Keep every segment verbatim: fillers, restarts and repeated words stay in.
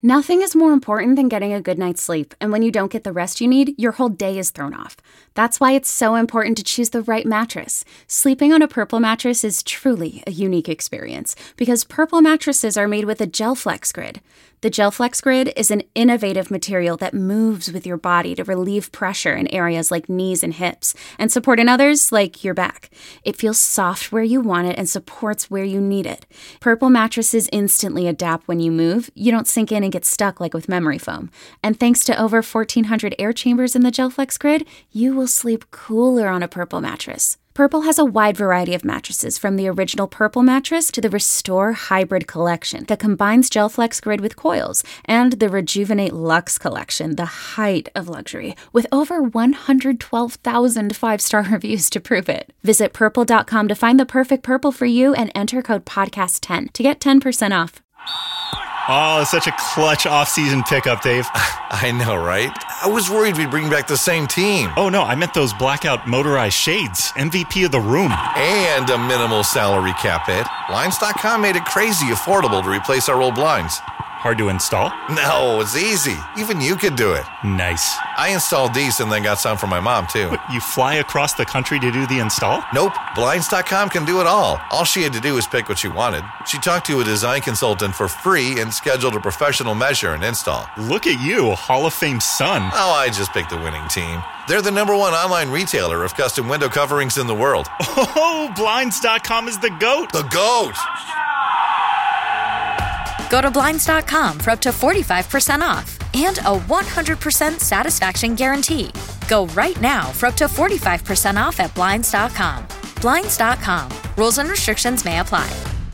Nothing is more important than getting a good night's sleep, and when you don't get the rest you need, your whole day is thrown off. That's why it's so important to choose the right mattress. Sleeping on a Purple mattress is truly a unique experience, because Purple mattresses are made with a GelFlex Grid. The GelFlex Grid is an innovative material that moves with your body to relieve pressure in areas like knees and hips, and support in others like your back. It feels soft where you want it and supports where you need it. Purple mattresses instantly adapt when you move. You don't sink in and get stuck like with memory foam. And thanks to over fourteen hundred air chambers in the GelFlex Grid, you will sleep cooler on a Purple mattress. Purple has a wide variety of mattresses, from the original Purple mattress to the Restore Hybrid collection that combines GelFlex Grid with coils, and the Rejuvenate Luxe collection, the height of luxury, with over one hundred twelve thousand five-star reviews to prove it. Visit purple dot com to find the perfect Purple for you and enter code podcast ten to get ten percent off. Oh, it's such a clutch off-season pickup, Dave. I know, right? I was worried we'd bring back the same team. Oh, no, I meant those blackout motorized shades. M V P of the room. And a minimal salary cap hit. Blinds dot com made it crazy affordable to replace our old blinds. Hard to install? No, it's easy. Even you could do it. Nice. I installed these and then got some for my mom, too. What, you fly across the country to do the install? Nope. Blinds dot com can do it all. All she had to do was pick what she wanted. She talked to a design consultant for free and scheduled a professional measure and install. Look at you, Hall of Fame son. Oh, I just picked the winning team. They're the number one online retailer of custom window coverings in the world. Oh, Blinds dot com is the GOAT. The GOAT! Go to Blinds dot com for up to forty-five percent off and a one hundred percent satisfaction guarantee. Go right now for up to forty-five percent off at Blinds dot com. Blinds dot com. Rules and restrictions may apply.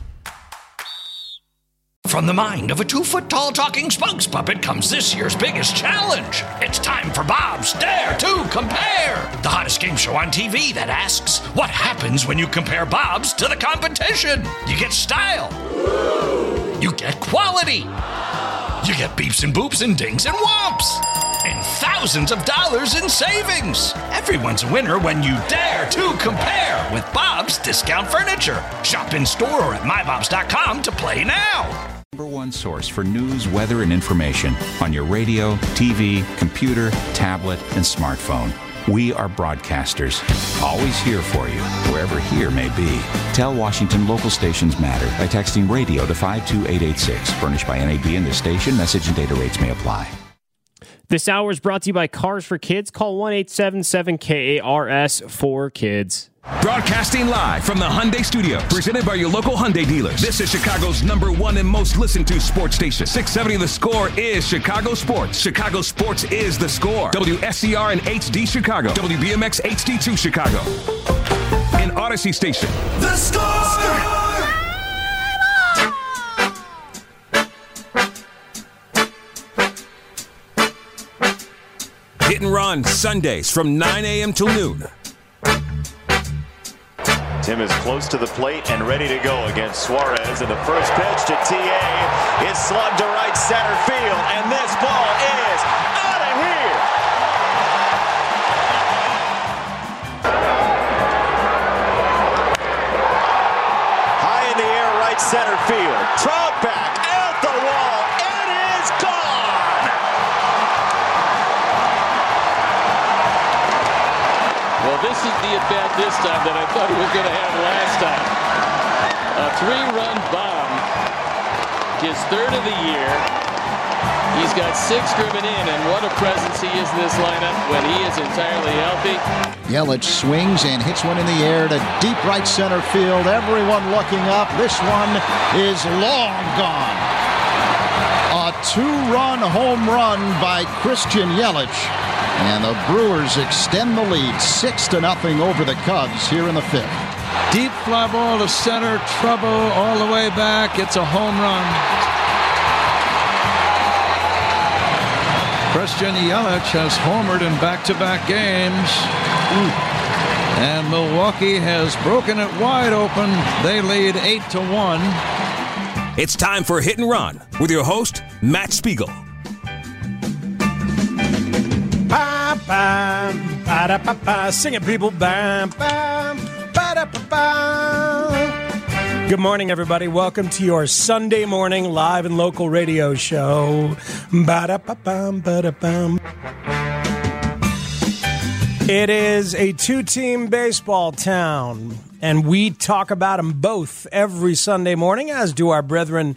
From the mind of a two-foot-tall talking spokes puppet comes this year's biggest challenge. It's time for Bob's Dare to Compare, the hottest game show on T V that asks, what happens when you compare Bob's to the competition? You get style. You get quality. You get beeps and boops and dings and whomps. And thousands of dollars in savings. Everyone's a winner when you dare to compare with Bob's Discount Furniture. Shop in store or at my bobs dot com to play now. Number one source for news, weather, and information on your radio, T V, computer, tablet, and smartphone. We are broadcasters, always here for you, wherever here may be. Tell Washington local stations matter by texting radio to five two eight eight six. Furnished by N A B and this station. Message and data rates may apply. This hour is brought to you by Cars for Kids. Call one eight seven seven K A R S for kids. Broadcasting live from the Hyundai Studios, presented by your local Hyundai dealers. This is Chicago's number one and most listened to sports station. six seventy The Score is Chicago Sports. Chicago Sports is The Score. W S C R and H D Chicago. W B M X H D two Chicago. And Odyssey Station. The Score! Hit and Run, Sundays from nine a.m. till noon. Tim is close to the plate and ready to go against Suarez. And the first pitch to T A is slugged to right center field. And this ball is out of here. High in the air, right center field. Trout back at the wall. It is gone. Well, this is the at-bat this time that I thought he was going to have last time. A three-run bomb, his third of the year. He's got six driven in, and what a presence he is in this lineup when he is entirely healthy. Yelich swings and hits one in the air to deep right center field. Everyone looking up. This one is long gone. A two-run home run by Christian Yelich. And the Brewers extend the lead six to nothing over the Cubs here in the fifth. Deep fly ball to center, trouble all the way back. It's a home run. Christian Yelich has homered in back-to-back games. Ooh. And Milwaukee has broken it wide open. They lead eight to one. It's time for Hit and Run with your host, Matt Spiegel. Bam, bam, ba-da-ba-ba. Sing it, people. Bam, bam, ba-da-ba-ba. Good morning, everybody. Welcome to your Sunday morning live and local radio show. Ba-da-ba-bum, ba-da-bum. It is a two-team baseball town, and we talk about them both every Sunday morning, as do our brethren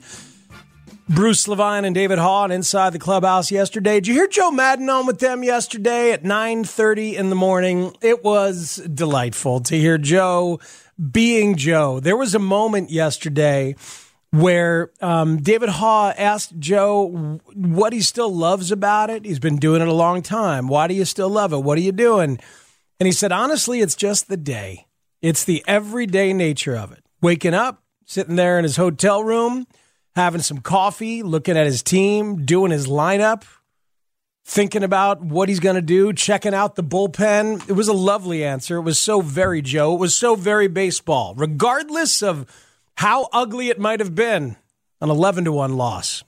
Bruce Levine and David Haw Inside the Clubhouse yesterday. Did you hear Joe Madden on with them yesterday at nine thirty in the morning? It was delightful to hear Joe being Joe. There was a moment yesterday where um, David Haw asked Joe what he still loves about it. He's been doing it a long time. Why do you still love it? What are you doing? And he said, honestly, it's just the day. It's the everyday nature of it. Waking up, sitting there in his hotel room, having some coffee, looking at his team, doing his lineup, thinking about what he's going to do, checking out the bullpen. It was a lovely answer. It was so very Joe. It was so very baseball. Regardless of how ugly it might have been, an eleven to one loss.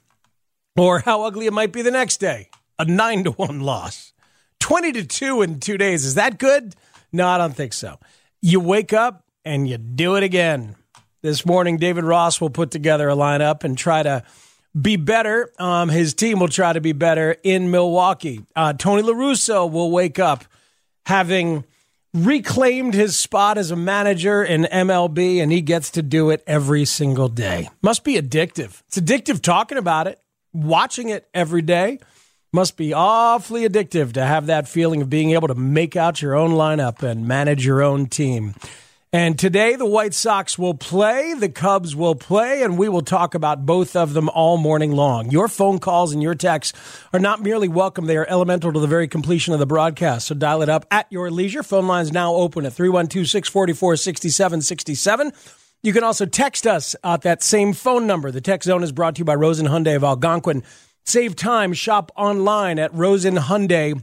Or how ugly it might be the next day, a nine to one loss. twenty to two in two days. Is that good? No, I don't think so. You wake up and you do it again. This morning, David Ross will put together a lineup and try to be better. Um, his team will try to be better in Milwaukee. Uh, Tony La Russa will wake up having reclaimed his spot as a manager in M L B, and he gets to do it every single day. Must be addictive. It's addictive talking about it, watching it every day. Must be awfully addictive to have that feeling of being able to make out your own lineup and manage your own team. And today, the White Sox will play, the Cubs will play, and we will talk about both of them all morning long. Your phone calls and your texts are not merely welcome, they are elemental to the very completion of the broadcast. So dial it up at your leisure. Phone lines now open at three one two, six four four, six seven six seven. You can also text us at that same phone number. The text zone is brought to you by Rosen Hyundai of Algonquin. Save time, shop online at rosen hyundai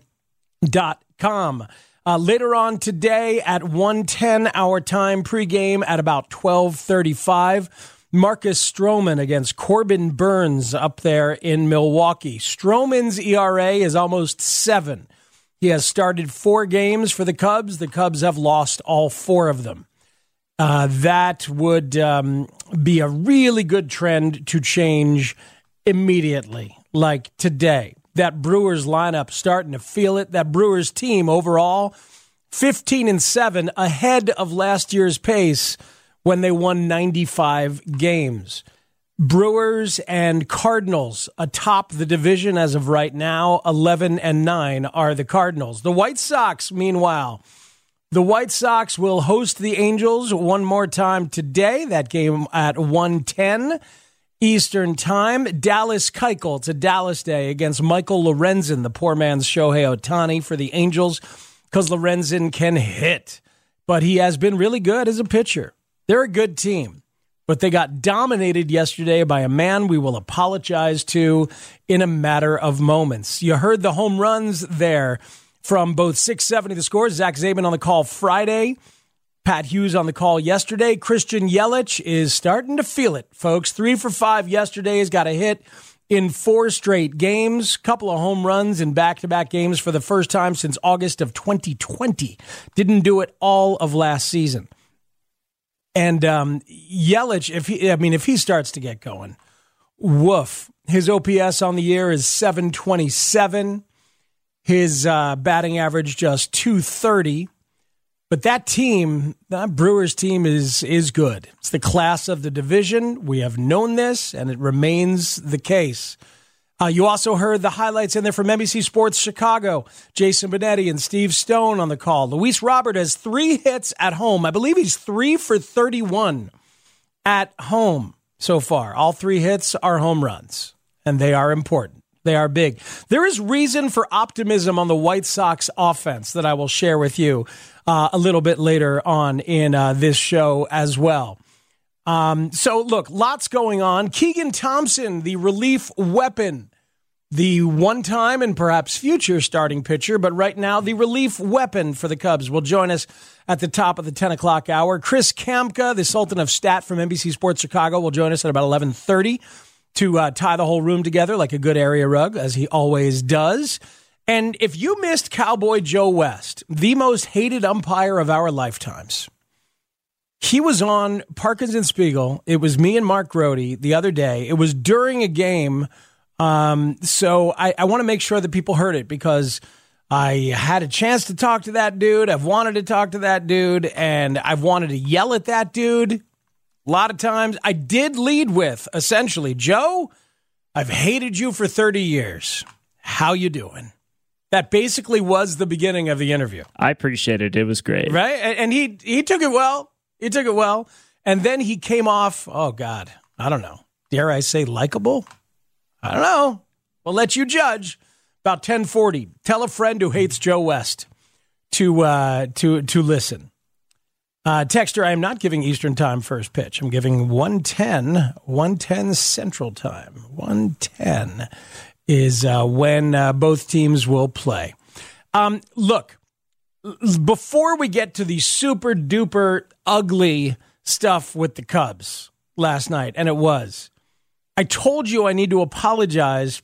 dot com. Uh, later on today at one ten our time, pregame at about twelve thirty-five, Marcus Stroman against Corbin Burns up there in Milwaukee. Stroman's E R A is almost seven. He has started four games for the Cubs. The Cubs have lost all four of them. Uh, that would um, be a really good trend to change immediately, like today. That Brewers lineup starting to feel it. That Brewers team overall, fifteen and seven, ahead of last year's pace when they won ninety-five games. Brewers and Cardinals atop the division as of right now. eleven and nine are the Cardinals. The White Sox, meanwhile, the White Sox will host the Angels one more time today. That game at one ten Eastern Time. Dallas Keuchel, it's a Dallas day, against Michael Lorenzen, the poor man's Shohei Ohtani for the Angels, because Lorenzen can hit. But he has been really good as a pitcher. They're a good team, but they got dominated yesterday by a man we will apologize to in a matter of moments. You heard the home runs there from both six seventy The Score. Zach Zabin on the call Friday. Pat Hughes on the call yesterday. Christian Yelich is starting to feel it, folks. Three for five yesterday. He's got a hit in four straight games. Couple of home runs in back-to-back games for the first time since August of twenty twenty. Didn't do it all of last season. And um, Yelich, if he, I mean, if he starts to get going, woof. His O P S on the year is seven twenty-seven. His uh, batting average just two thirty. But that team, that Brewers team, is is good. It's the class of the division. We have known this, and it remains the case. Uh, you also heard the highlights in there from N B C Sports Chicago. Jason Benetti and Steve Stone on the call. Luis Robert has three hits at home. I believe he's three for thirty-one at home so far. All three hits are home runs, and they are important. They are big. There is reason for optimism on the White Sox offense that I will share with you uh, a little bit later on in uh, this show as well. Um, so, look, lots going on. Keegan Thompson, the relief weapon, the one-time and perhaps future starting pitcher, but right now the relief weapon for the Cubs, will join us at the top of the ten o'clock hour. Chris Kamka, the Sultan of Stat from N B C Sports Chicago, will join us at about eleven thirty. to uh, tie the whole room together like a good area rug, as he always does. And if you missed Cowboy Joe West, the most hated umpire of our lifetimes, He was on Parkins and Spiegel. It was me and Mark Grody the other day. It was during a game. Um, so I, I want to make sure that people heard it because I had a chance to talk to that dude. I've wanted to talk to that dude, and I've wanted to yell at that dude a lot of times. I did lead with, essentially, Joe, I've hated you for thirty years. How you doing? That basically was the beginning of the interview. I appreciate it. It was great. Right? And he he took it well. He took it well. And then he came off, oh, God, I don't know. Dare I say likable? I don't know. We'll let you judge. About ten forty. Tell a friend who hates Joe West to uh, to to listen. Uh, Texter, I am not giving Eastern Time first pitch. I'm giving one ten, one ten Central Time. one ten is uh, when uh, both teams will play. Um, look, before we get to the super duper ugly stuff with the Cubs last night, and it was, I told you I need to apologize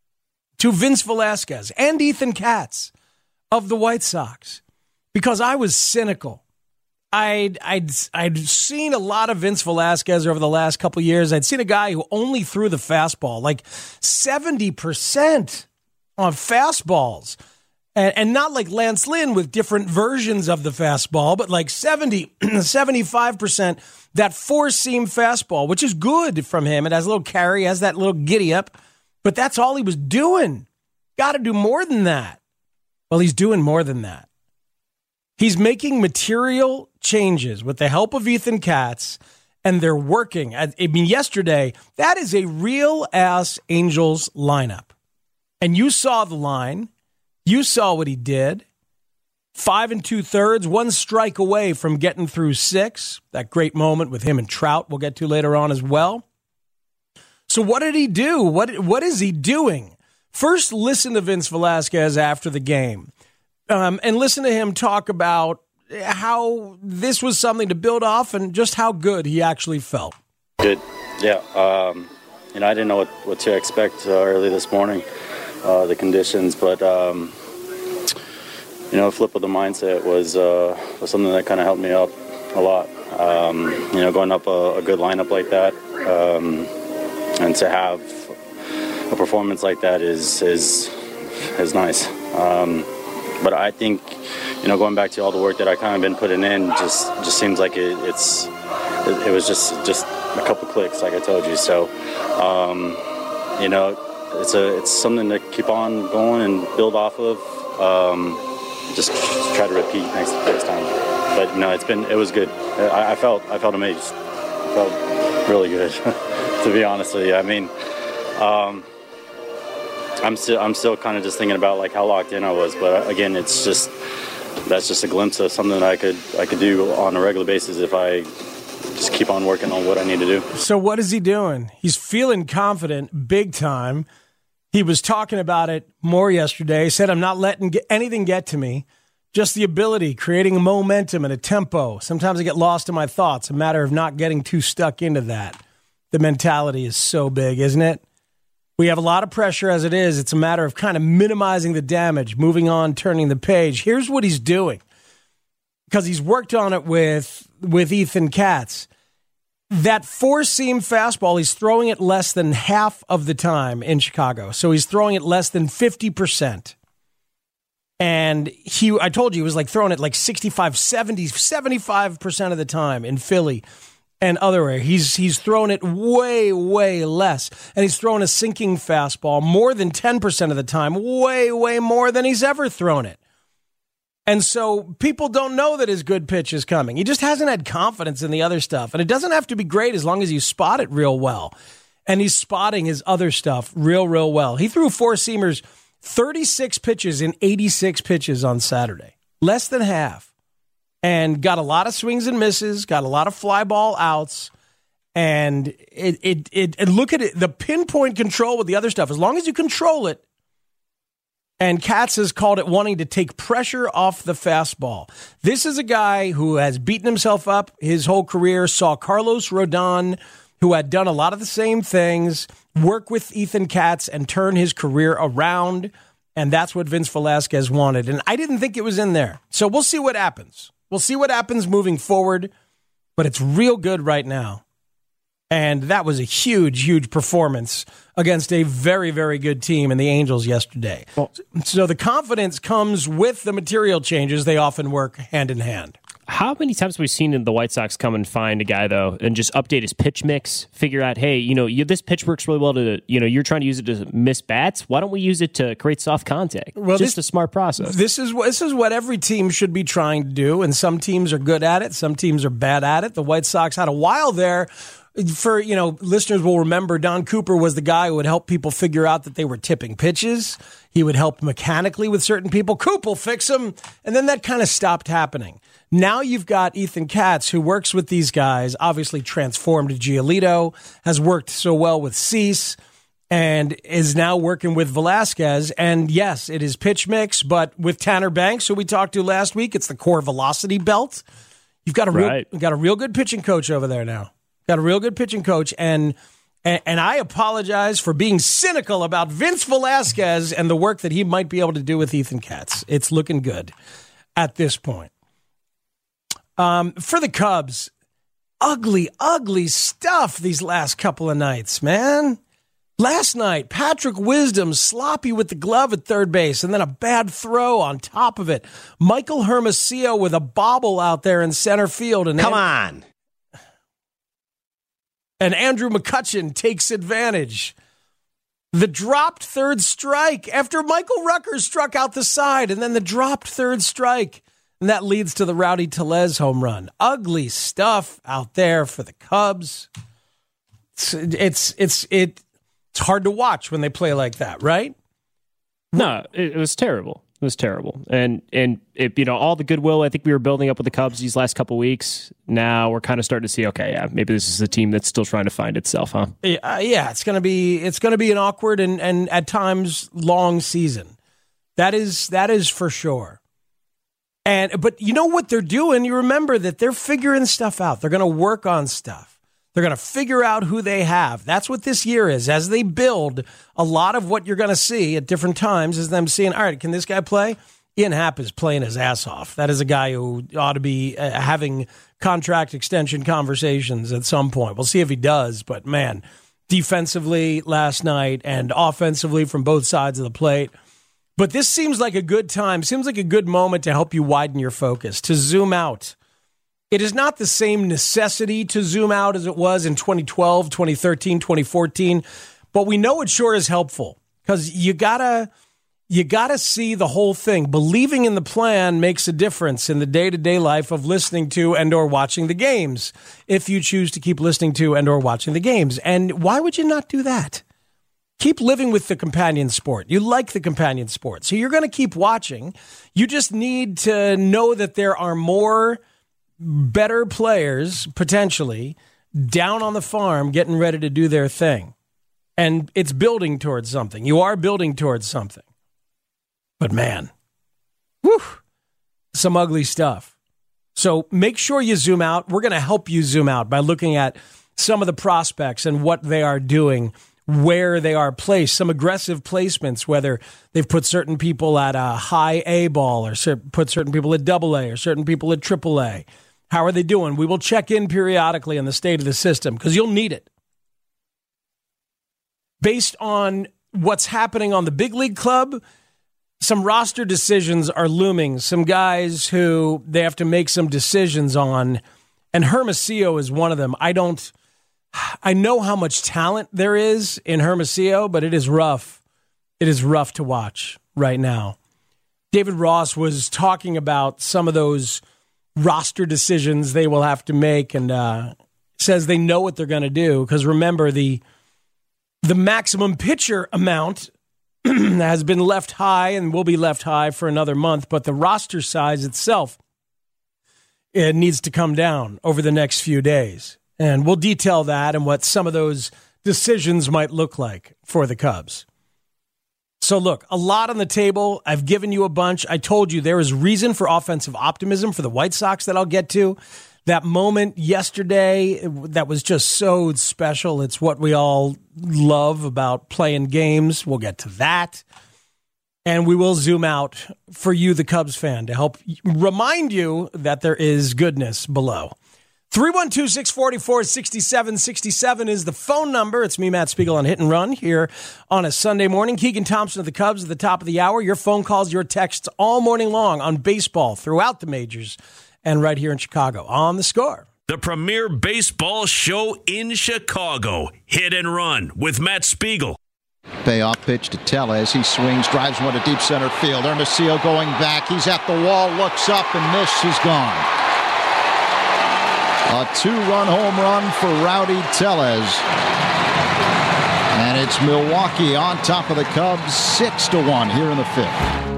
to Vince Velasquez and Ethan Katz of the White Sox because I was cynical. I'd, I'd, I'd seen a lot of Vince Velasquez over the last couple of years. I'd seen a guy who only threw the fastball, like seventy percent on fastballs. And, and not like Lance Lynn with different versions of the fastball, but like seventy, seventy-five percent that four-seam fastball, which is good from him. It has a little carry, has that little giddy-up. But that's all he was doing. Got to do more than that. Well, he's doing more than that. He's making material changes with the help of Ethan Katz, and they're working. I mean, yesterday, that is a real-ass Angels lineup. And you saw the line. You saw what he did. Five and two-thirds, one strike away from getting through six. That great moment with him and Trout we'll get to later on as well. So what did he do? What What is he doing? First, listen to Vince Velasquez after the game. Um, and listen to him talk about how this was something to build off and just how good he actually felt. Good. Yeah. Um, you know, I didn't know what, what to expect uh, early this morning, uh, the conditions, but, um, you know, a flip of the mindset was, uh, was something that kind of helped me up a lot. Um, you know, going up a, a good lineup like that, um, and to have a performance like that is is is nice. Um, but I think, you know, going back to all the work that I kind of been putting in, just just seems like it, it's it, it was just just a couple clicks, like I told you. So, um, you know, it's a it's something to keep on going and build off of. Um, just try to repeat next next time. But no, it's been it was good. I, I felt I felt amazed. I felt really good, to be honest with you. I mean, um, I'm still I'm still kind of just thinking about like how locked in I was. But again, it's just that's just a glimpse of something that I could I could do on a regular basis if I just keep on working on what I need to do. So what is he doing? He's feeling confident, big time. He was talking about it more yesterday. He said, I'm not letting get anything get to me. Just the ability, creating a momentum and a tempo. Sometimes I get lost in my thoughts. A matter of not getting too stuck into that. The mentality is so big, isn't it? We have a lot of pressure as it is. It's a matter of kind of minimizing the damage, moving on, turning the page. Here's what he's doing. Because he's worked on it with, with Ethan Katz. That four-seam fastball, he's throwing it less than half of the time in Chicago. So he's throwing it less than fifty percent. And he, I told you, he was like throwing it like sixty-five, seventy, seventy-five percent of the time in Philly and other areas. He's, he's thrown it way, way less. And he's throwing a sinking fastball more than ten percent of the time, way, way more than he's ever thrown it. And so people don't know that his good pitch is coming. He just hasn't had confidence in the other stuff. And it doesn't have to be great as long as you spot it real well. And he's spotting his other stuff real, real well. He threw four-seamers thirty-six pitches in eighty-six pitches on Saturday. Less than half. And got a lot of swings and misses, got a lot of fly ball outs. And it, it, it, and look at it, the pinpoint control with the other stuff. As long as you control it, and Katz has called it wanting to take pressure off the fastball. This is a guy who has beaten himself up his whole career, saw Carlos Rodon, who had done a lot of the same things, work with Ethan Katz and turn his career around, and that's what Vince Velasquez wanted. And I didn't think it was in there. So we'll see what happens. We'll see what happens moving forward. but it's real good right now. And that was a huge, huge performance against a very, very good team in the Angels yesterday. Well, so the confidence comes with the material changes. They often work hand in hand. How many times have we seen the White Sox come and find a guy, though, and just update his pitch mix, figure out, hey, you know, you, this pitch works really well to, you know, you're trying to use it to miss bats. Why don't we use it to create soft contact? Well, just this, a smart process. This is, this is what every team should be trying to do, and some teams are good at it. Some teams are bad at it. The White Sox had a while there. For, you know, listeners will remember Don Cooper was the guy who would help people figure out that they were tipping pitches. He would help mechanically with certain people. Coop will fix them. And then that kind of stopped happening. Now you've got Ethan Katz, who works with these guys, obviously transformed Giolito, has worked so well with Cease, and is now working with Velasquez. And yes, it is pitch mix, but with Tanner Banks, who we talked to last week, it's the core velocity belt. You've got a real, right. you've got a real good pitching coach over there now. Got a real good pitching coach, and, and and I apologize for being cynical about Vince Velasquez and the work that he might be able to do with Ethan Katz. It's looking good at this point. Um, for the Cubs, ugly, ugly stuff these last couple of nights, man. Last night, Patrick Wisdom sloppy with the glove at third base, and then a bad throw on top of it. Michael Hermosillo with a bobble out there in center field. And Come on. And Andrew McCutchen takes advantage. The dropped third strike after Michael Rucker struck out the side, and then the dropped third strike. And that leads to the Rowdy Tellez home run. Ugly stuff out there for the Cubs. It's it's it's, it, it's hard to watch when they play like that, right? No, it, it was terrible. It was terrible. And, and it, you know, all the goodwill I think we were building up with the Cubs these last couple weeks, now we're kind of starting to see, okay, yeah, maybe this is a team that's still trying to find itself, huh? Yeah, uh, yeah it's going to be it's going to be an awkward and, and at times long season. That is that is for sure. And but you know what they're doing? You remember that they're figuring stuff out. They're going to work on stuff. They're going to figure out who they have. That's what this year is. As they build, a lot of what you're going to see at different times is them seeing, all right, can this guy play? Ian Happ is playing his ass off. That is a guy who ought to be uh, having contract extension conversations at some point. We'll see if he does. But, man, defensively last night and offensively from both sides of the plate. But this seems like a good time, seems like a good moment to help you widen your focus, to zoom out. It is not the same necessity to zoom out as it was in twenty twelve, twenty thirteen, twenty fourteen, but we know it sure is helpful because you gotta you gotta see the whole thing. Believing in the plan makes a difference in the day-to-day life of listening to and or watching the games, if you choose to keep listening to and or watching the games. And why would you not do that? Keep living with the companion sport. You like the companion sport, so you're going to keep watching. You just need to know that there are more better players, potentially, down on the farm getting ready to do their thing. And it's building towards something. You are building towards something. But man, whew, some ugly stuff. So make sure you zoom out. We're going to help you zoom out by looking at some of the prospects and what they are doing, where they are placed, some aggressive placements, whether they've put certain people at a high A ball or put certain people at double A or certain people at triple A. How are they doing? We will check in periodically on the state of the system because you'll need it. Based on what's happening on the big league club, some roster decisions are looming. Some guys who they have to make some decisions on, and Hermosillo is one of them. I don't, I know how much talent there is in Hermosillo, but it is rough. It is rough to watch right now. David Ross was talking about some of those roster decisions they will have to make, and uh, says they know what they're going to do because remember the the maximum pitcher amount has been left high and will be left high for another month, but the roster size itself it needs to come down over the next few days, and we'll detail that and what some of those decisions might look like for the Cubs. So look, a lot on the table. I've given you a bunch. I told you there is reason for offensive optimism for the White Sox that I'll get to. That moment yesterday, that was just so special. It's what we all love about playing games. We'll get to that. And we will zoom out for you, the Cubs fan, to help remind you that there is goodness below. three one two, six four four, six seven six seven is the phone number. It's me, Matt Spiegel, on Hit and Run here on a Sunday morning. Keegan Thompson of the Cubs at the top of the hour. Your phone calls, your texts all morning long on baseball throughout the majors and right here in Chicago on The Score. The premier baseball show in Chicago. Hit and Run with Matt Spiegel. Payoff pitch to Tellez. He swings, drives one to deep center field. Hermosillo going back. He's at the wall, looks up, and this is gone. A two-run home run for Rowdy Tellez. And it's Milwaukee on top of the Cubs, six to one here in the fifth.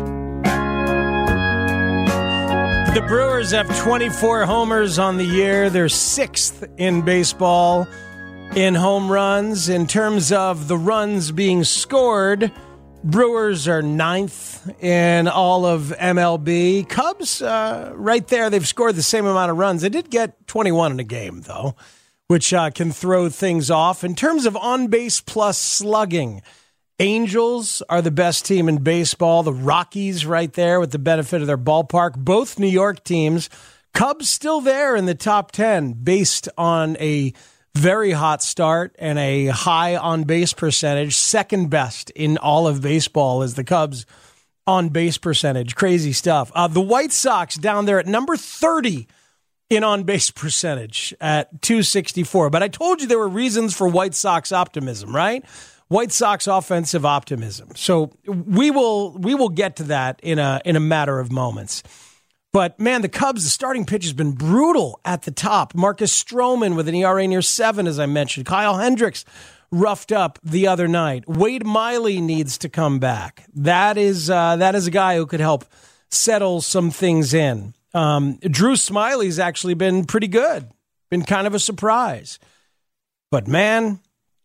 The Brewers have twenty-four homers on the year. They're sixth in baseball in home runs. In terms of the runs being scored, Brewers are ninth in all of M L B. Cubs, uh, right there, they've scored the same amount of runs. They did get twenty-one in a game, though, which uh, can throw things off. In terms of on-base plus slugging, Angels are the best team in baseball. The Rockies right there with the benefit of their ballpark. Both New York teams. Cubs still there in the top ten based on a very hot start and a high on-base percentage. Second best in all of baseball is the Cubs on-base percentage. Crazy stuff. Uh, the White Sox down there at number thirty in on-base percentage at two sixty-four. But I told you there were reasons for White Sox optimism, right? White Sox offensive optimism. So we will we will get to that in a in a matter of moments. But, man, the Cubs, the starting pitch has been brutal at the top. Marcus Stroman with an E R A near seven, as I mentioned. Kyle Hendricks roughed up the other night. Wade Miley needs to come back. That is uh, that is a guy who could help settle some things in. Um, Drew Smiley's actually been pretty good. Been kind of a surprise. But, man,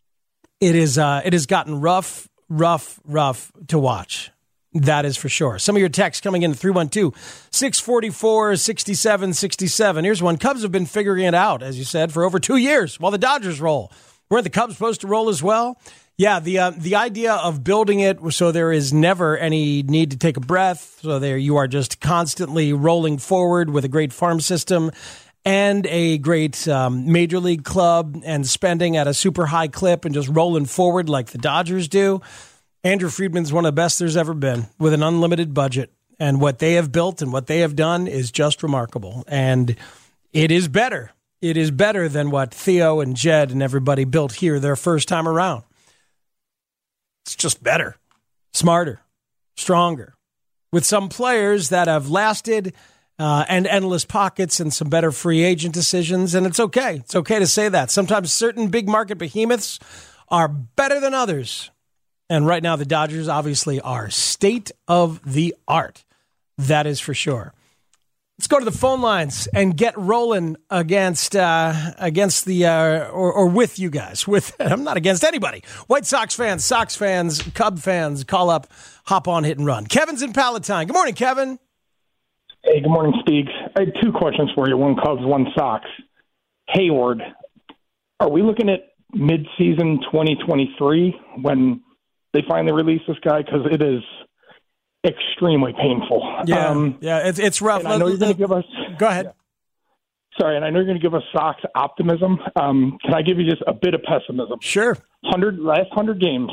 it is uh, it has gotten rough, rough, rough to watch. That is for sure. Some of your texts coming in at three one two, six four four, six seven six seven. Here's one. Cubs have been figuring it out, as you said, for over two years while the Dodgers roll. Weren't the Cubs supposed to roll as well? Yeah, the uh, the idea of building it so there is never any need to take a breath, so there you are just constantly rolling forward with a great farm system and a great um, major league club and spending at a super high clip and just rolling forward like the Dodgers do. Andrew Friedman's one of the best there's ever been with an unlimited budget. And what they have built and what they have done is just remarkable. And it is better. It is better than what Theo and Jed and everybody built here their first time around. It's just better, smarter, stronger, with some players that have lasted uh, and endless pockets and some better free agent decisions. And it's okay. It's okay to say that. Sometimes certain big market behemoths are better than others. And right now, the Dodgers obviously are state of the art. That is for sure. Let's go to the phone lines and get rolling against uh, against the uh, or, or with you guys. With I'm not against anybody. White Sox fans, Sox fans, Cub fans, call up, hop on, hit and run. Kevin's in Palatine. Good morning, Kevin. Hey, good morning, Speaks. I had two questions for you. One Cubs, one Sox. Hayward, are we looking at mid-season twenty twenty-three when they finally release this guy? Because it is extremely painful. Yeah, um, yeah, it's it's rough. And I know you're going to give us. Go ahead. Yeah. Sorry, and I know you're going to give us Sox optimism. Um, can I give you just a bit of pessimism? Sure. Hundred last hundred games,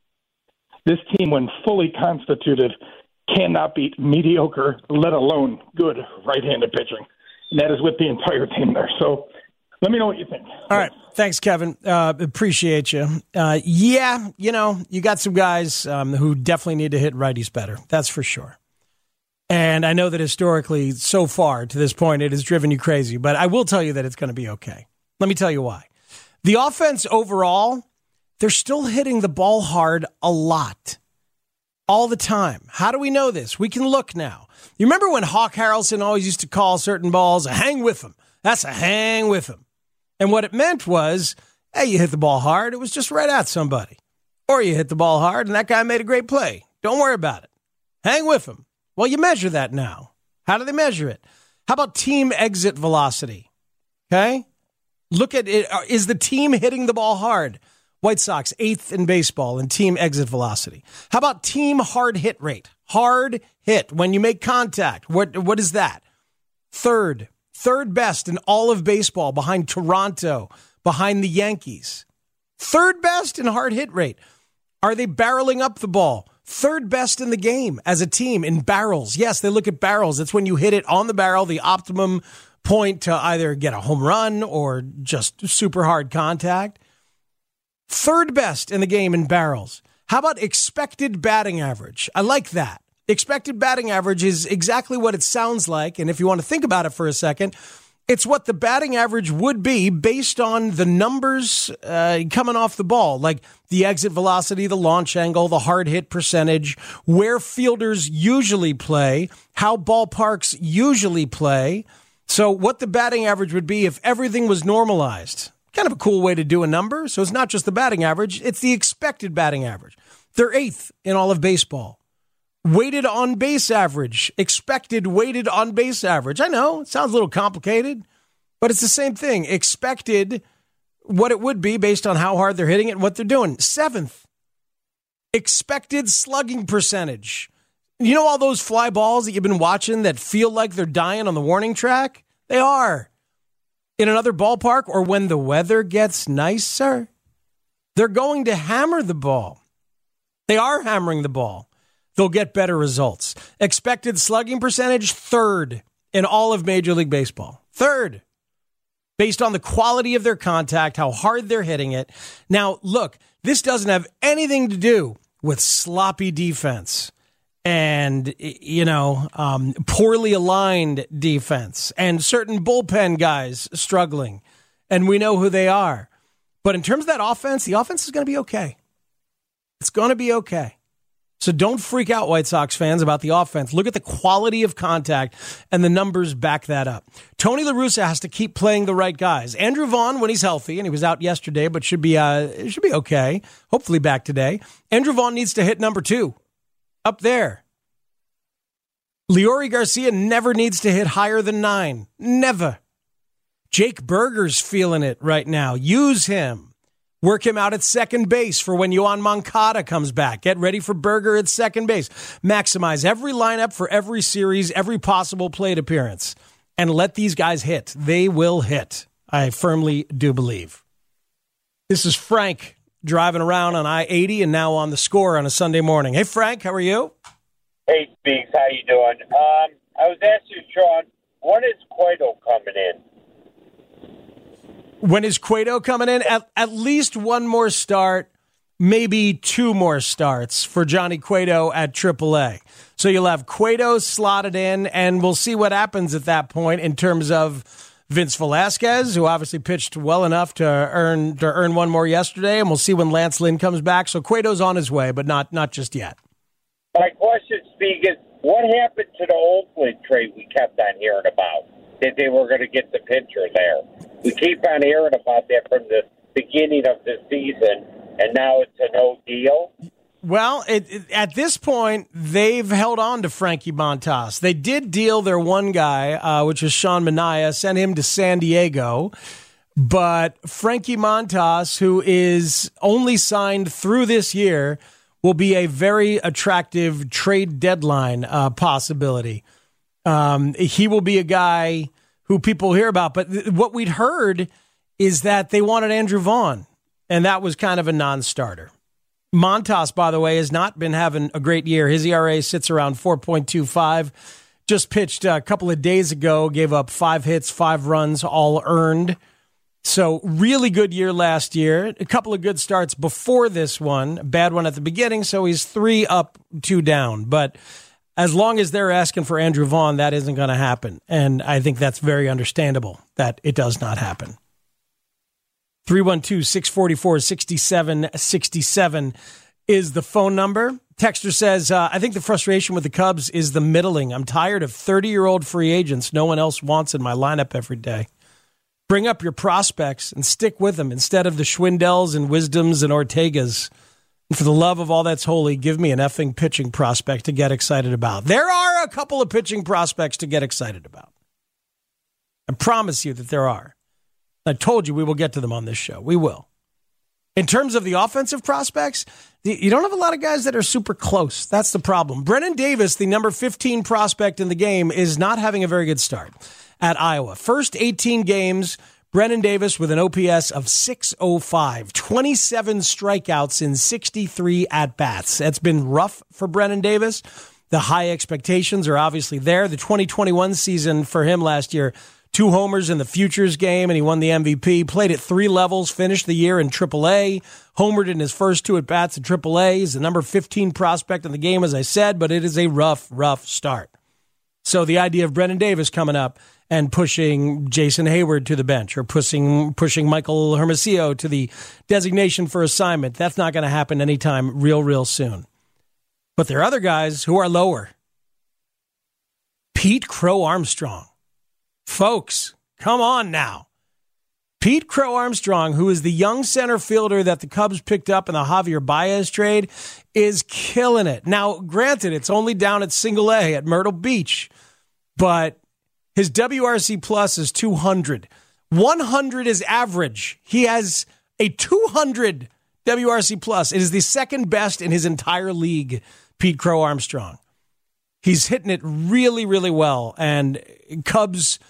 this team, when fully constituted, cannot beat mediocre, let alone good right-handed pitching, and that is with the entire team there. So. Let me know what you think. All right. Thanks, Kevin. Uh, appreciate you. Uh, yeah, you know, you got some guys um, who definitely need to hit righties better. That's for sure. And I know that historically, so far to this point, it has driven you crazy. But I will tell you that it's going to be okay. Let me tell you why. The offense overall, they're still hitting the ball hard a lot. All the time. How do we know this? We can look now. You remember when Hawk Harrelson always used to call certain balls a hang with them? That's a hang with them. And what it meant was, hey, you hit the ball hard, it was just right at somebody. Or you hit the ball hard, and that guy made a great play. Don't worry about it. Hang with him. Well, you measure that now. How do they measure it? How about team exit velocity? Okay? Look at it. Is the team hitting the ball hard? White Sox, eighth in baseball in team exit velocity. How about team hard hit rate? Hard hit, when you make contact. What What is that? Third. Third best in all of baseball behind Toronto, behind the Yankees. Third best in hard hit rate. Are they barreling up the ball? Third best in the game as a team in barrels. Yes, they look at barrels. It's when you hit it on the barrel, the optimum point to either get a home run or just super hard contact. Third best in the game in barrels. How about expected batting average? I like that. Expected batting average is exactly what it sounds like. And if you want to think about it for a second, it's what the batting average would be based on the numbers uh, coming off the ball, like the exit velocity, the launch angle, the hard hit percentage, where fielders usually play, how ballparks usually play. So what the batting average would be if everything was normalized. Kind of a cool way to do a number. So it's not just the batting average, it's the expected batting average. They're eighth in all of baseball. Weighted on base average, expected weighted on base average. I know, it sounds a little complicated, but it's the same thing. Expected what it would be based on how hard they're hitting it and what they're doing. Seventh, expected slugging percentage. You know all those fly balls that you've been watching that feel like they're dying on the warning track? They are. In another ballpark or when the weather gets nicer, they're going to hammer the ball. They are hammering the ball. They'll get better results. Expected slugging percentage, third in all of Major League Baseball. Third. Based on the quality of their contact, how hard they're hitting it. Now, look, this doesn't have anything to do with sloppy defense and, you know, um, poorly aligned defense and certain bullpen guys struggling. And we know who they are. But in terms of that offense, the offense is going to be okay. It's going to be okay. So don't freak out, White Sox fans, about the offense. Look at the quality of contact, and the numbers back that up. Tony La Russa has to keep playing the right guys. Andrew Vaughn, when he's healthy, and he was out yesterday, but should be uh, should be okay. Hopefully back today. Andrew Vaughn needs to hit number two, up there. Leori Garcia never needs to hit higher than nine. Never. Jake Berger's feeling it right now. Use him. Work him out at second base for when Yoan Moncada comes back. Get ready for Berger at second base. Maximize every lineup for every series, every possible plate appearance. And let these guys hit. They will hit. I firmly do believe. This is Frank driving around on I eighty and now on The Score on a Sunday morning. Hey, Frank, how are you? Hey, Speaks, how you doing? Um, I was asking Sean, when is Cueto coming in? When is Cueto coming in? At, at least one more start, maybe two more starts for Johnny Cueto at triple A. So you'll have Cueto slotted in, and we'll see what happens at that point in terms of Vince Velasquez, who obviously pitched well enough to earn to earn one more yesterday, and we'll see when Lance Lynn comes back. So Cueto's on his way, but not not just yet. My question, Speak, is what happened to the Oakland trade we kept on hearing about? That they were going to get the pitcher there. We keep on hearing about that from the beginning of the season, and now it's a no deal. Well, it, it, at this point, they've held on to Frankie Montas. They did deal their one guy, uh, which was Sean Manaea, sent him to San Diego. But Frankie Montas, who is only signed through this year, will be a very attractive trade deadline uh, possibility. Um, he will be a guy who people hear about. But th- what we'd heard is that they wanted Andrew Vaughn, and that was kind of a non-starter. Montas, by the way, has not been having a great year. His E R A sits around four point two five. Just pitched a couple of days ago, gave up five hits, five runs, all earned. So really good year last year. A couple of good starts before this one. A bad one at the beginning, so he's three up, two down. But as long as they're asking for Andrew Vaughn, that isn't going to happen. And I think that's very understandable that it does not happen. three one two, six four four, six seven six seven is the phone number. Texter says, uh, I think the frustration with the Cubs is the middling. I'm tired of thirty-year-old free agents no one else wants in my lineup every day. Bring up your prospects and stick with them instead of the Schwindells and Wisdoms and Ortegas. And for the love of all that's holy, give me an effing pitching prospect to get excited about. There are a couple of pitching prospects to get excited about. I promise you that there are. I told you we will get to them on this show. We will. In terms of the offensive prospects, you don't have a lot of guys that are super close. That's the problem. Brennan Davis, the number fifteen prospect in the game, is not having a very good start. at Iowa. First eighteen games, Brennan Davis with an O P S of six oh five, twenty-seven strikeouts in sixty-three at-bats. That's been rough for Brennan Davis. The high expectations are obviously there. The twenty twenty-one season for him last year, two homers in the Futures game, and he won the M V P. Played at three levels, finished the year in triple A, homered in his first two at-bats in triple A. He's the number fifteen prospect in the game, as I said, but it is a rough, rough start. So the idea of Brennan Davis coming up and pushing Jason Hayward to the bench or pushing pushing Michael Hermosillo to the designation for assignment, that's not going to happen anytime real, real soon. But there are other guys who are lower. Pete Crow Armstrong. Folks, come on now. Pete Crow Armstrong, who is the young center fielder that the Cubs picked up in the Javier Baez trade, is killing it. Now, granted, it's only down at single A at Myrtle Beach, but his W R C plus is two hundred. one hundred is average. He has a two hundred W R C plus. It is the second best in his entire league, Pete Crow Armstrong. He's hitting it really, really well, and Cubs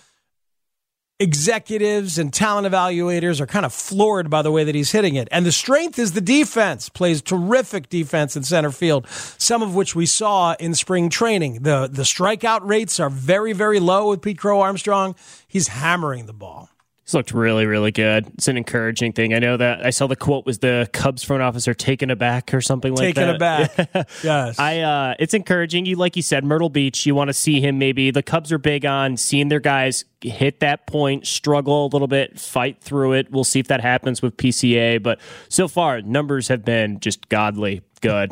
executives and talent evaluators are kind of floored by the way that he's hitting it. And the strength is the defense. Plays terrific defense in center field, some of which we saw in spring training. The the strikeout rates are very, very low with Pete Crow Armstrong. He's hammering the ball. He's looked really, really good. It's an encouraging thing. I know that I saw the quote was the Cubs front office are taken aback or something like taken that. Taken aback. Yes. I, uh, it's encouraging. You, like you said, Myrtle Beach, you want to see him maybe. The Cubs are big on seeing their guys hit that point, struggle a little bit, fight through it. We'll see if that happens with P C A. But so far, numbers have been just godly good.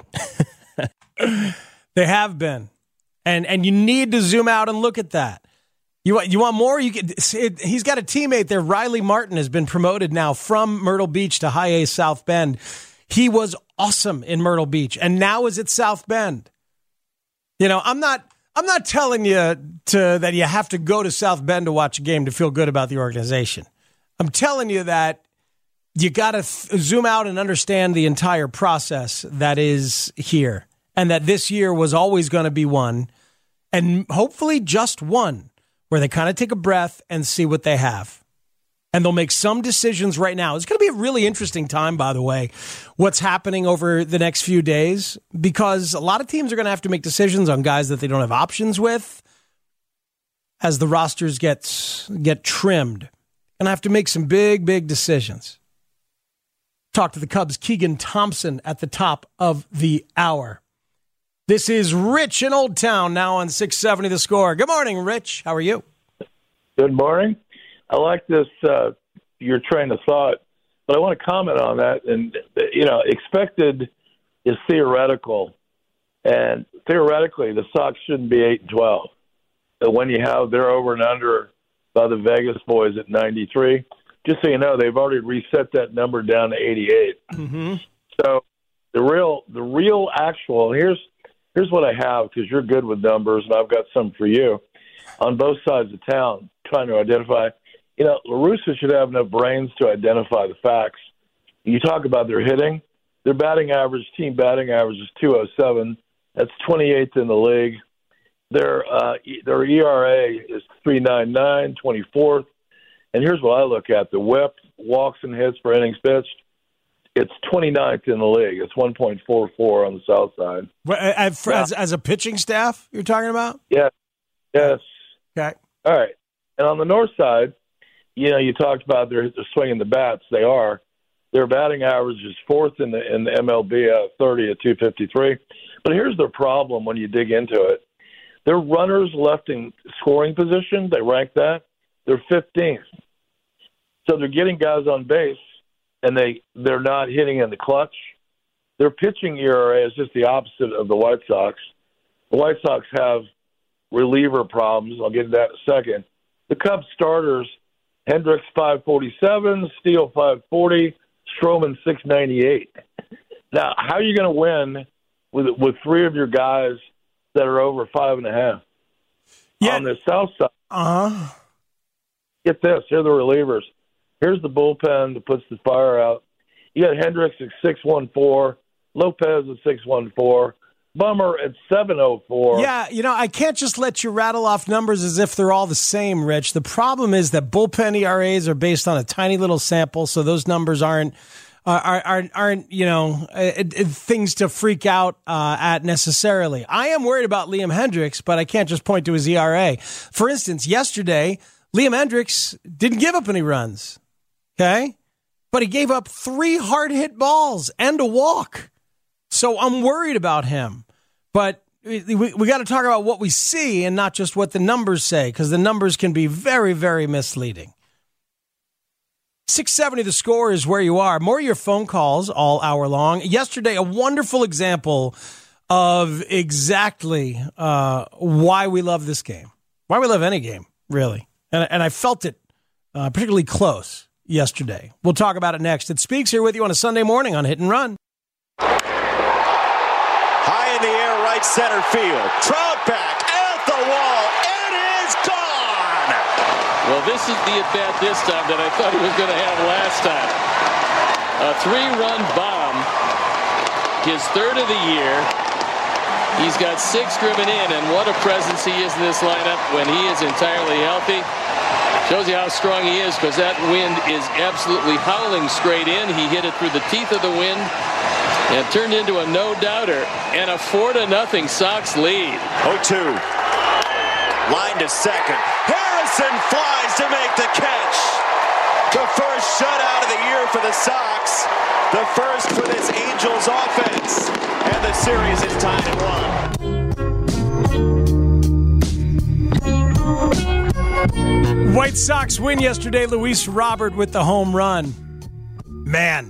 They have been. And, and you need to zoom out and look at that. You want, you want more? You can, it, he's got a teammate there. Riley Martin has been promoted now from Myrtle Beach to High A South Bend. He was awesome in Myrtle Beach, and now is at South Bend. You know, I'm not I'm not telling you to that you have to go to South Bend to watch a game to feel good about the organization. I'm telling you that you got to th- zoom out and understand the entire process that is here, and that this year was always going to be one, and hopefully just one, where they kind of take a breath and see what they have. And they'll make some decisions right now. It's going to be a really interesting time, by the way, what's happening over the next few days, because a lot of teams are going to have to make decisions on guys that they don't have options with as the rosters get, get trimmed. Going to have to make some big, big decisions. Talk to the Cubs' Keegan Thompson at the top of the hour. This is Rich in Old Town, now on six seventy The Score. Good morning, Rich. How are you? Good morning. I like this, uh, your train of thought, but I want to comment on that. And, you know, expected is theoretical. And theoretically, the Sox shouldn't be eight and twelve. But when you have their over and under by the Vegas boys at ninety-three, just so you know, they've already reset that number down to eighty-eight. Mm-hmm. So the real, the real actual, here's, Here's what I have, because you're good with numbers, and I've got some for you. On both sides of town, trying to identify, you know, La Russa should have enough brains to identify the facts. You talk about their hitting. Their batting average, team batting average is two oh seven. That's twenty-eighth in the league. Their uh, their E R A is three ninety-nine, twenty-fourth. And here's what I look at. The whip, walks and hits per innings pitched. It's twenty-ninth in the league. It's one point four four on the south side. As, as, as a pitching staff, you're talking about? Yes. Yes. Okay. All right. And on the north side, you know, you talked about their, their swinging the bats. They are. Their batting average is fourth in the in the M L B at thirty at two fifty-three. But here's the problem when you dig into it. Their runners left in scoring position, they rank that. They're fifteenth. So they're getting guys on base, and they, they're not hitting in the clutch. Their pitching E R A is just the opposite of the White Sox. The White Sox have reliever problems. I'll get to that in a second. The Cubs starters, Hendricks five forty-seven, Steele five forty, Stroman six ninety-eight. Now, how are you going to win with with three of your guys that are over five and a half? Yeah. On the south side, uh-huh. Get this. Here are the relievers. Here's the bullpen that puts the fire out. You got Hendricks at six one four, Lopez at six one four, bummer at seven oh four. Yeah, you know, I can't just let you rattle off numbers as if they're all the same, Rich. The problem is that bullpen E R As are based on a tiny little sample, so those numbers aren't uh, aren't, aren't you know uh, uh, things to freak out uh, at necessarily. I am worried about Liam Hendriks, but I can't just point to his E R A. For instance, yesterday, Liam Hendriks didn't give up any runs, okay? But he gave up three hard-hit balls and a walk. So I'm worried about him. But we, we, we got to talk about what we see and not just what the numbers say, because the numbers can be very, very misleading. six seventy The Score is where you are. More of your phone calls all hour long. Yesterday, a wonderful example of exactly uh, why we love this game. Why we love any game, really. And, and I felt it uh, particularly close yesterday. We'll talk about it next. It Speaks here with you on a Sunday morning on Hit and Run. High in the air, right center field. Trout back at the wall. It is gone. Well, this is the at-bat this time that I thought he was going to have last time. A three-run bomb, his third of the year. He's got six driven in, and what a presence he is in this lineup when he is entirely healthy. Shows you how strong he is, because that wind is absolutely howling straight in. He hit it through the teeth of the wind and turned into a no-doubter, and a four to nothing Sox lead. oh two. Line to second. Harrison flies to make the catch. The first shutout of the year for the Sox. The first for this Angels offense. And the series is tied at one. White Sox win yesterday. Luis Robert with the home run. Man.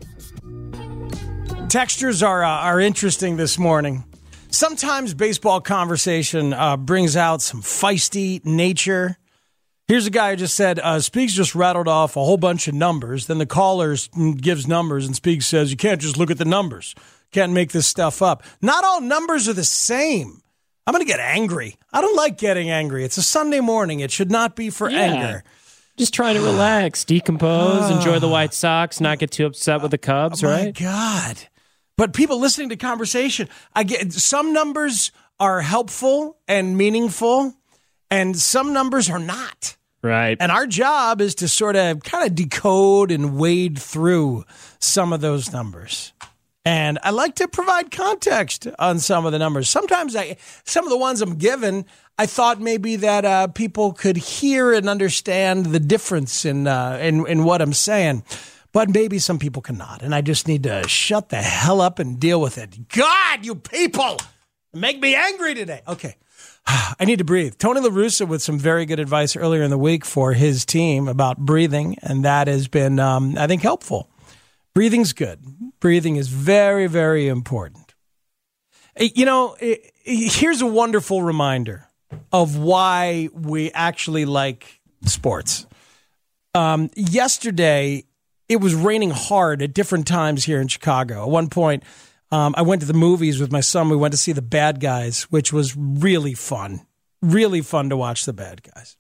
Textures are uh, are interesting this morning. Sometimes baseball conversation uh, brings out some feisty nature. Here's a guy who just said, uh, Speaks just rattled off a whole bunch of numbers. Then the caller gives numbers, and Speaks says, you can't just look at the numbers. Can't make this stuff up. Not all numbers are the same. I'm going to get angry. I don't like getting angry. It's a Sunday morning. It should not be for yeah. anger. Just trying to relax, decompose, oh. enjoy the White Sox, not get too upset with the Cubs, oh, right? My God. But people listening to conversation, I get some numbers are helpful and meaningful, and some numbers are not. Right. And our job is to sort of kind of decode and wade through some of those numbers. And I like to provide context on some of the numbers. Sometimes I, some of the ones I'm given, I thought maybe that uh, people could hear and understand the difference in, uh, in in what I'm saying. But maybe some people cannot. And I just need to shut the hell up and deal with it. God, you people make me angry today. Okay. I need to breathe. Tony La Russa with some very good advice earlier in the week for his team about breathing. And that has been, um, I think, helpful. Breathing's good. Breathing is very, very important. You know, here's a wonderful reminder of why we actually like sports. Um, yesterday, it was raining hard at different times here in Chicago. At one point, um, I went to the movies with my son. We went to see The Bad Guys, which was really fun. Really fun to watch The Bad Guys.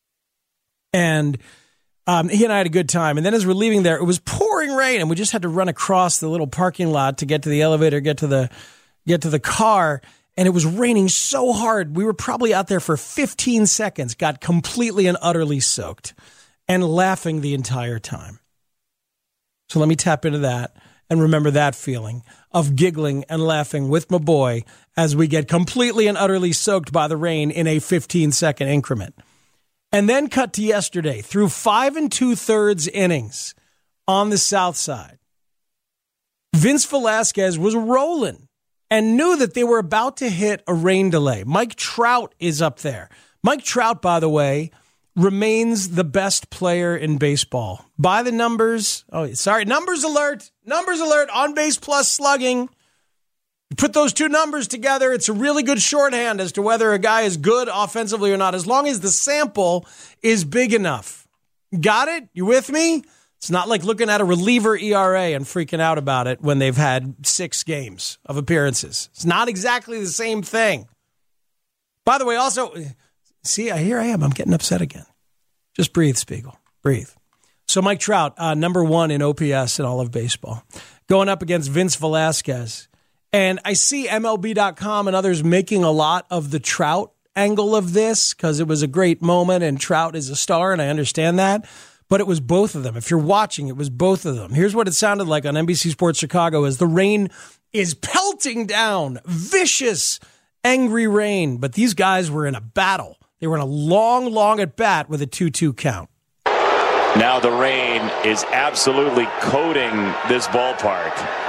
And Um, he and I had a good time. And then as we're leaving there, it was pouring rain, and we just had to run across the little parking lot to get to the elevator, get to the get to the car. And it was raining so hard. We were probably out there for fifteen seconds, got completely and utterly soaked, and laughing the entire time. So let me tap into that and remember that feeling of giggling and laughing with my boy as we get completely and utterly soaked by the rain in a fifteen-second increment. And then cut to yesterday, through five and two-thirds innings on the south side. Vince Velasquez was rolling and knew that they were about to hit a rain delay. Mike Trout is up there. Mike Trout, by the way, remains the best player in baseball. By the numbers, oh, sorry, numbers alert, numbers alert, on base plus slugging. Put those two numbers together, it's a really good shorthand as to whether a guy is good offensively or not, as long as the sample is big enough. Got it? You with me? It's not like looking at a reliever E R A and freaking out about it when they've had six games of appearances. It's not exactly the same thing. By the way, also, see, here I am. I'm getting upset again. Just breathe, Spiegel. Breathe. So Mike Trout, uh, number one in O P S in all of baseball, going up against Vince Velasquez. And I see M L B dot com and others making a lot of the Trout angle of this because it was a great moment and Trout is a star, and I understand that. But it was both of them. If you're watching, it was both of them. Here's what it sounded like on N B C Sports Chicago as the rain is pelting down. Vicious, angry rain. But these guys were in a battle. They were in a long, long at bat with a two two count. Now the rain is absolutely coating this ballpark.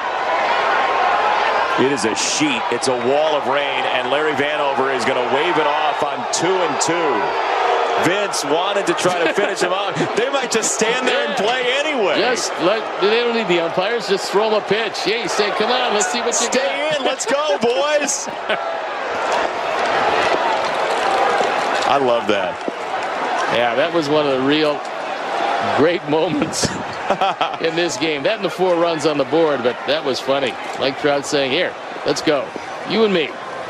It is a sheet. It's a wall of rain, and Larry Vanover is going to wave it off on two and two. Vince wanted to try to finish him off. They might just stand there and play anyway. Just let, they don't need the umpires. Just throw them a pitch. Yeah, you say, come on, let's see what you Stay got. in. Let's go, boys. I love that. Yeah, that was one of the real great moments in this game. That and the four runs on the board, but that was funny. Like Trout saying, here, let's go. You and me.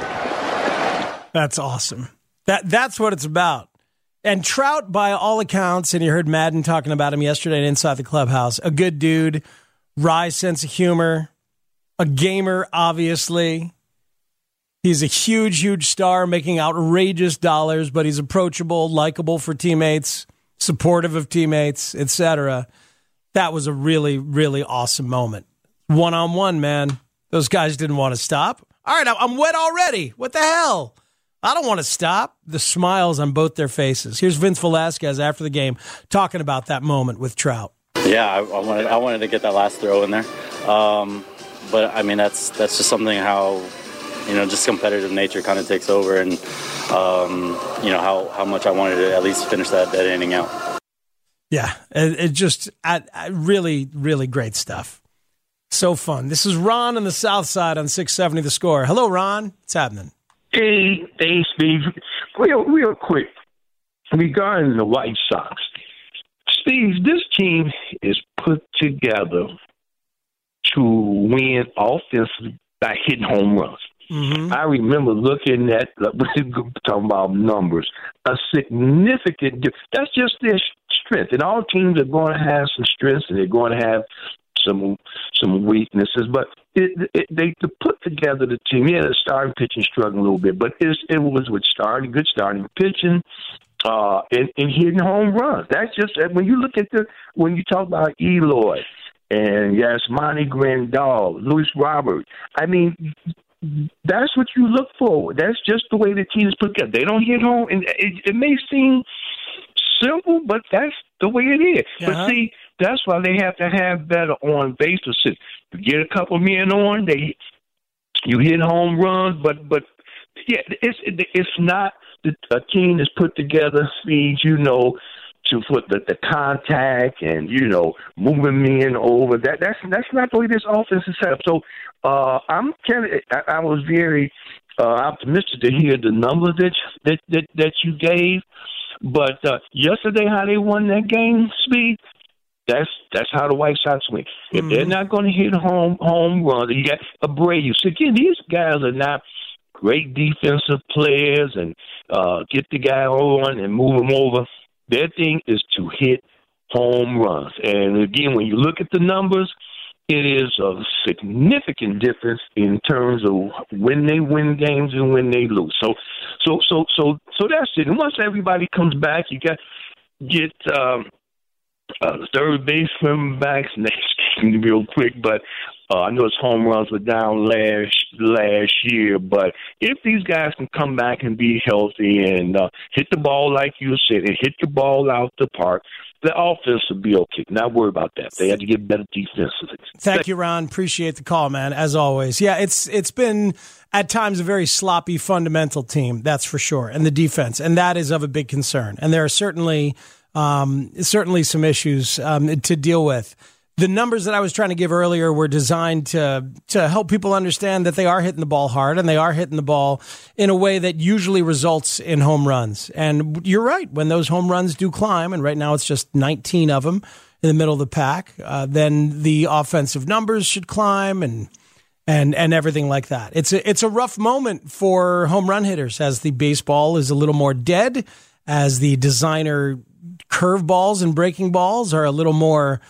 That's awesome. That That's what it's about. And Trout, by all accounts, and you heard Madden talking about him yesterday Inside the Clubhouse, a good dude, wry sense of humor, a gamer, obviously. He's a huge, huge star making outrageous dollars, but he's approachable, likable for teammates, supportive of teammates, et cetera. That was a really, really awesome moment. One-on-one, man. Those guys didn't want to stop. All right, I'm wet already. What the hell? I don't want to stop. The smiles on both their faces. Here's Vince Velasquez after the game talking about that moment with Trout. Yeah, I, I wanted I wanted to get that last throw in there. Um, but, I mean, that's that's just something how, you know, just competitive nature kind of takes over, and, um, you know, how, how much I wanted to at least finish that, that inning out. Yeah, it, it just I, I really, really great stuff. So fun. This is Ron on the South Side on six seventy The Score. Hello, Ron. What's happening? Hey, hey, Steve. Real, real quick, regarding the White Sox, Steve, this team is put together to win offensively by hitting home runs. Mm-hmm. I remember looking at, talking about numbers, a significant, that's just their strength. And all teams are going to have some strengths and they're going to have some some weaknesses. But it, it, they to put together the team, yeah, the starting pitching struggling a little bit, but it, it was with starting, good starting pitching, uh, and, and hitting home runs. That's just, when you look at the, when you talk about Eloy and Yasmani Grandal, Luis Robert, I mean, that's what you look for. That's just the way the team is put together. They don't hit home, and it, it may seem simple, but that's the way it is. Uh-huh. But see, that's why they have to have better on base. You get a couple men on, they you hit home runs, but but yeah, it's it's not a team that's put together. Speeds, you know, to put the, the contact and, you know, moving men over. That that's that's not the way this offense is set up. So uh, I'm kind of I, I was very uh, optimistic to hear the numbers that that that, that you gave. But uh, yesterday, how they won that game, Speed, that's that's how the White Sox win. If mm-hmm. they're not going to hit home home runs, you got Abreu. So again, these guys are not great defensive players and uh, get the guy on and move him over. Their thing is to hit home runs. And again, when you look at the numbers, it is a significant difference in terms of when they win games and when they lose. So, so, so, so, so that's it. And once everybody comes back, you got get um, uh, the third baseman back next game real quick. But uh, I know his home runs were down last last year. But if these guys can come back and be healthy and uh, hit the ball like you said, and hit the ball out the park, the offense will be okay. Not worry about that. They had to get better defensively. Thank you, Ron. Appreciate the call, man, as always. Yeah, it's it's been at times a very sloppy fundamental team, that's for sure, and the defense, and that is of a big concern. And there are certainly um, certainly some issues um, to deal with. The numbers that I was trying to give earlier were designed to to help people understand that they are hitting the ball hard and they are hitting the ball in a way that usually results in home runs. And you're right, when those home runs do climb, and right now it's just nineteen of them in the middle of the pack, uh, then the offensive numbers should climb and and and everything like that. It's a, it's a rough moment for home run hitters as the baseball is a little more dead, as the designer curveballs and breaking balls are a little more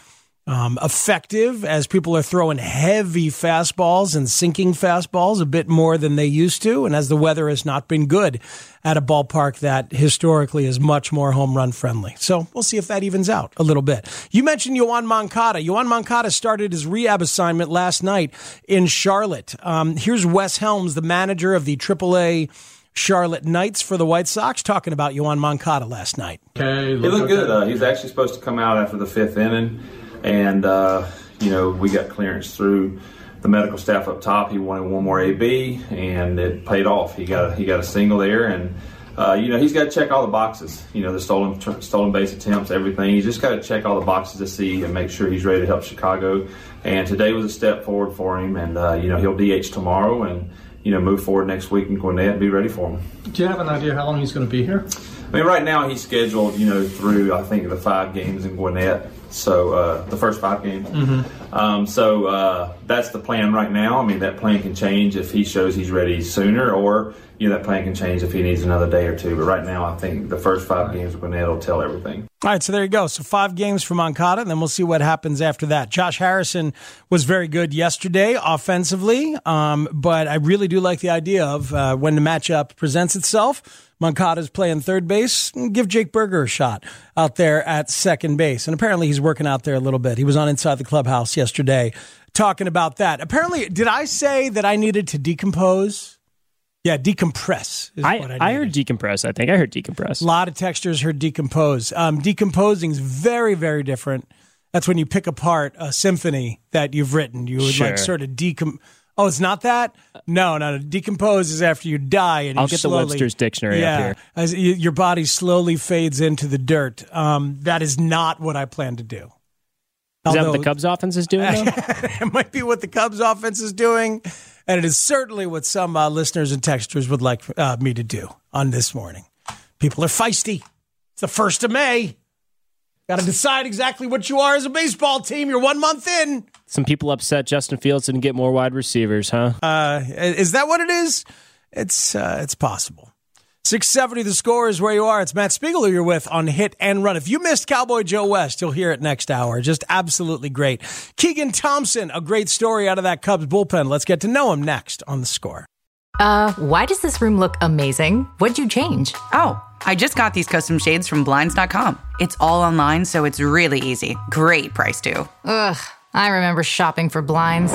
Um, effective as people are throwing heavy fastballs and sinking fastballs a bit more than they used to, and as the weather has not been good at a ballpark that historically is much more home run friendly. So we'll see if that evens out a little bit. You mentioned Yoan Moncada. Yoan Moncada started his rehab assignment last night in Charlotte. Um, here's Wes Helms, the manager of the triple A Charlotte Knights for the White Sox, talking about Yoan Moncada last night. Okay, he looked good. Uh, he's actually supposed to come out after the fifth inning. And, uh, you know, we got clearance through the medical staff up top. He wanted one more A B, and it paid off. He got a, he got a single there, and, uh, you know, he's got to check all the boxes. You know, the stolen stolen base attempts, everything. He's just got to check all the boxes to see and make sure he's ready to help Chicago. And today was a step forward for him, and, uh, you know, he'll D H tomorrow and, you know, move forward next week in Gwinnett and be ready for him. Do you have an idea how long he's going to be here? I mean, right now he's scheduled, you know, through, I think, the five games in Gwinnett. So uh, the first five games. Mm-hmm. Um, so uh, that's the plan right now. I mean, that plan can change if he shows he's ready sooner, or you know, that plan can change if he needs another day or two. But right now, I think the first five games of Gwinnett will tell everything. All right, so there you go. So five games for Moncada, and then we'll see what happens after that. Josh Harrison was very good yesterday offensively, um, but I really do like the idea of uh, when the matchup presents itself, Moncada's playing third base, give Jake Berger a shot out there at second base. And apparently he's working out there a little bit. He was on Inside the Clubhouse yesterday talking about that. Apparently, did I say that I needed to decompose? Yeah, decompress is I, what I needed. I heard decompress. I think I heard decompress. A lot of textures heard decompose. Um, decomposing is very, very different. That's when you pick apart a symphony that you've written. You would Sure. like sort of decom. Oh, it's not that? No, no, no. Decompose is after you die. And I'll you get slowly, the Webster's dictionary yeah, up here. As you, your body slowly fades into the dirt. Um, that is not what I plan to do. Is that Although- what the Cubs offense is doing, though? It might be what the Cubs offense is doing, and it is certainly what some uh, listeners and texters would like uh, me to do on this morning. People are feisty. It's the first of May. Got to decide exactly what you are as a baseball team. You're one month in. Some people upset Justin Fields didn't get more wide receivers, huh? Uh, is that what it is? It's uh, it's possible. six seventy The Score is where you are. It's Matt Spiegel who you're with on Hit and Run. If you missed Cowboy Joe West, you'll hear it next hour. Just absolutely great. Keegan Thompson, a great story out of that Cubs bullpen. Let's get to know him next on The Score. Uh, why does this room look amazing? What'd you change? Oh, I just got these custom shades from Blinds dot com. It's all online, so it's really easy. Great price, too. Ugh, I remember shopping for blinds.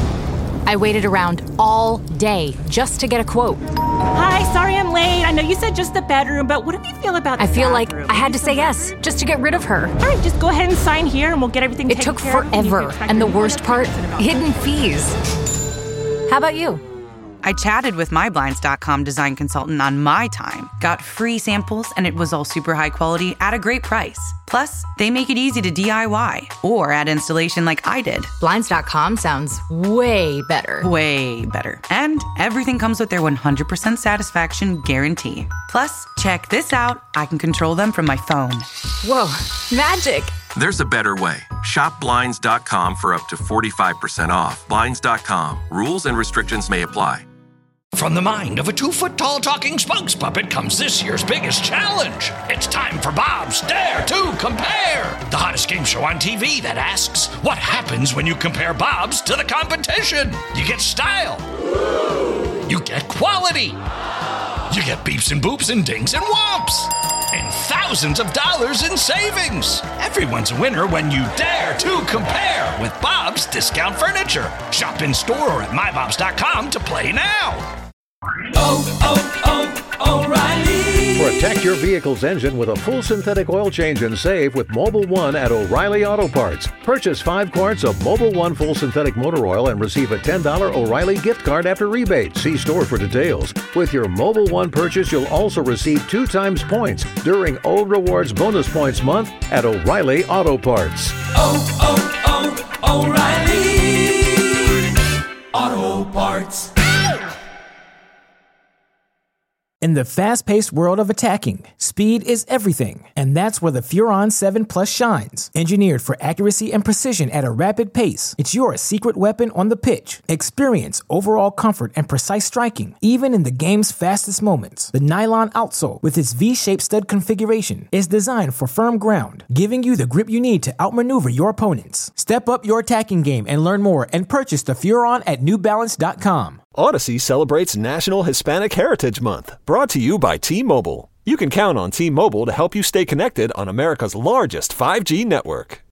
I waited around all day just to get a quote. Hi, sorry I'm late. I know you said just the bedroom, but what do you feel about the I feel bathroom? like I had to say yes just to get rid of her. All right, just go ahead and sign here and we'll get everything It taken took care of. forever, and the worst part, hidden fees. How about you? I chatted with my Blinds dot com design consultant on my time, got free samples, and it was all super high quality at a great price. Plus, they make it easy to D I Y or add installation like I did. Blinds dot com sounds way better. Way better. And everything comes with their one hundred percent satisfaction guarantee. Plus, check this out. I can control them from my phone. Whoa, magic. There's a better way. Shop Blinds dot com for up to forty-five percent off. Blinds dot com. Rules and restrictions may apply. From the mind of a two-foot-tall talking spokes puppet comes this year's biggest challenge. It's time for Bob's Dare to Compare, the hottest game show on T V that asks, what happens when you compare Bob's to the competition? You get style. You get quality. You get beeps and boops and dings and whomps. And thousands of dollars in savings. Everyone's a winner when you dare to compare with Bob's Discount Furniture. Shop in store or at my bobs dot com to play now. Oh, oh, oh, O'Reilly. Protect your vehicle's engine with a full synthetic oil change and save with Mobil one at O'Reilly Auto Parts. Purchase five quarts of Mobil one full synthetic motor oil and receive a ten dollars O'Reilly gift card after rebate. See store for details. With your Mobil one purchase, you'll also receive two times points during O Rewards Bonus Points Month at O'Reilly Auto Parts. Oh, oh, oh, O'Reilly Auto Parts. In the fast-paced world of attacking, speed is everything, and that's where the Furon seven Plus shines. Engineered for accuracy and precision at a rapid pace, it's your secret weapon on the pitch. Experience overall comfort and precise striking, even in the game's fastest moments. The nylon outsole, with its V-shaped stud configuration, is designed for firm ground, giving you the grip you need to outmaneuver your opponents. Step up your attacking game and learn more and purchase the Furon at New Balance dot com. Odyssey celebrates National Hispanic Heritage Month, brought to you by T-Mobile. You can count on T-Mobile to help you stay connected on America's largest five G network.